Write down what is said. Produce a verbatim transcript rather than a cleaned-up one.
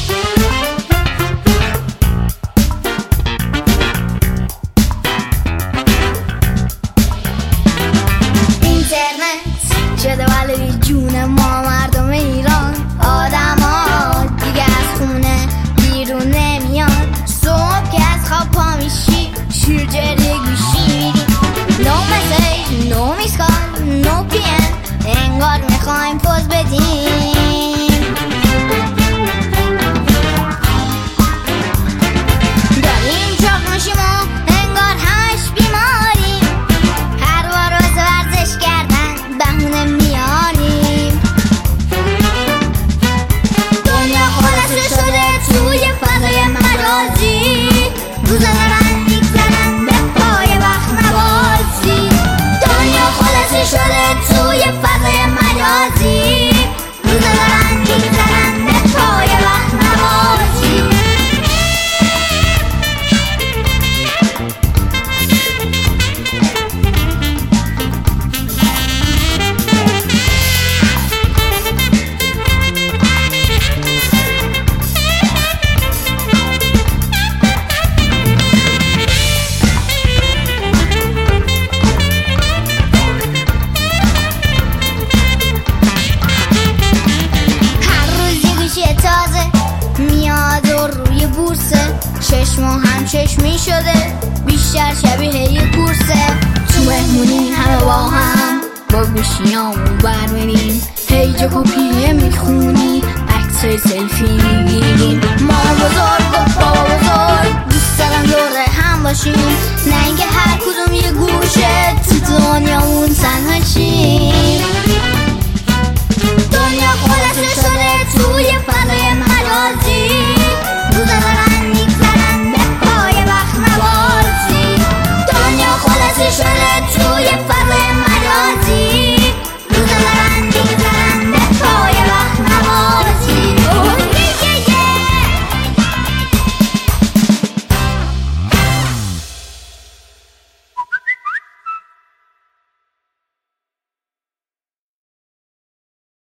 شده ولی جون ما مردم ایران، آدم ها دیگه از خونه بیرون نمیاد. صبح که از خواب پا میشی شیر جلی گوشی میری. No message, no miss call, no پی ام، انگار میخوایم پوز بدیم. داریم چاق میشیم و انگار همش بیماریم. هر بار واسه ورزش کردن بهونه میاریم. دنیا خلاصه شده توی فضای مجازی، روزا دارن میگذرن به پای وقت نوازی. دنیا خلاصه شده توی فضای مجازی، روزا دارن میگذرن به پای وقت نوازی. میاد و روی بورسه، چشما هم چشمی شده بیشتر شبیه یه کورسه. تو مهمونی همه با هم با گوشیامون برمیریم، پیج کپیه میخونی عکسای سلفی میگیریم. ما بزرگ و بابا بزرگ دوست دارم دور هم باشیم، نه اینکه هر کدوم یه گوشه تو دنیامون تنها چیم.